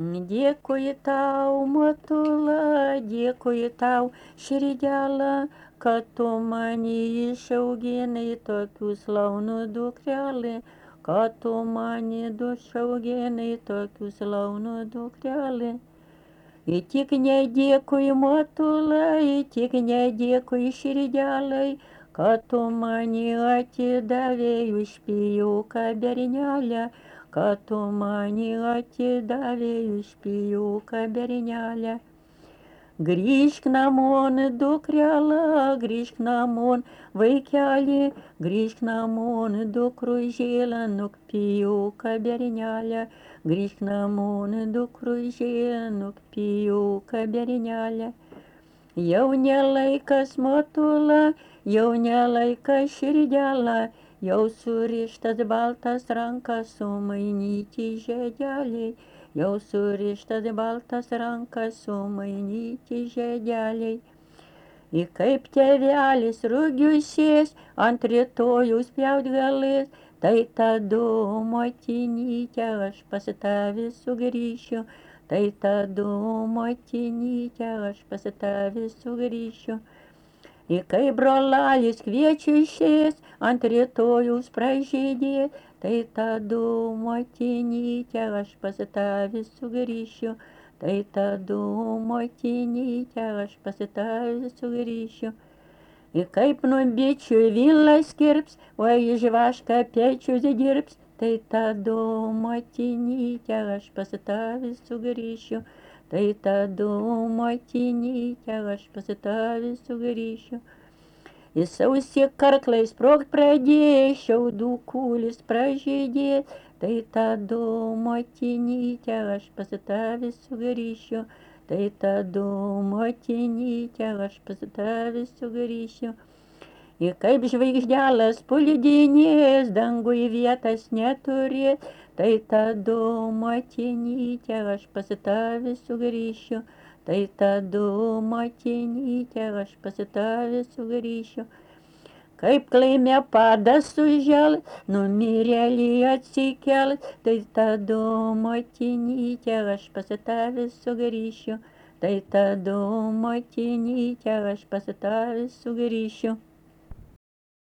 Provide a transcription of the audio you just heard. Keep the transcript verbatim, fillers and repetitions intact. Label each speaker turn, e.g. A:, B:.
A: Dėkui tau, Matula, dėkui tau, širdela, kad tu mane išauginai tokių slaunų dukrelį, kad tu mane išauginai tokių slaunų dukrelį. Ir tik nedėkui, Matula, ir tik nedėkui, širdelai, kad tu mane atidavėjai už pijuką bernelę, kad tu mane atidavėjai už pijuką bernelę. Grįžk namon, dukrela, grįžk namon, vaikeli, grįžk namon, dukružėlė, nuk pijuką bernelę, grįžk namon, dukružėlė, nuk pijuką bernelę. Jau nelaikas, Matula, jau nelaikas, širdela, jau surištas baltas rankas sumainyti žiedeliai, jau surištas baltas rankas sumainyti žiedeliai. Ir kaip tėvelis rugiusies ant rytojus pjaut galės, tai tada, motinyte, aš pas tave sugrįšiu, tai tada, motinyte, aš pas tave sugrįšiu. Ir kai brolelis kviečiušies ant rytojus pražydės, tai tada, motinyte, aš pas tave sugrįšiu, tai tada, motinyte, aš pas tave sugrįšiu. Ir kaip nuo bičių vilas kirps, o iš vašką pečius dirbs, tai tada, motinyte, aš pas tave sugrįšiu, tai tada, motinyte, aš pas tave sugrįšiu. Ir sausi karklai sprogt pradės, šiaudų kūlis pražydės, tai tada, motinyte, aš pas tave sugrįšiu, tai tada, motinyte, aš pas tave sugrįšiu. Ir kaip žvaigždelas puldinės, dangui vietas neturės, tai tada, motinyte, aš pas tave sugrįšiu, tai tada, motinyte, aš pas tave sugrįšiu. Kaip klaime padas sužel, numirėlį atsikels, tai tada, motinyte, aš pas tave sugrįšiu, tai tada, motinyte, aš pas tave sugrįšiu.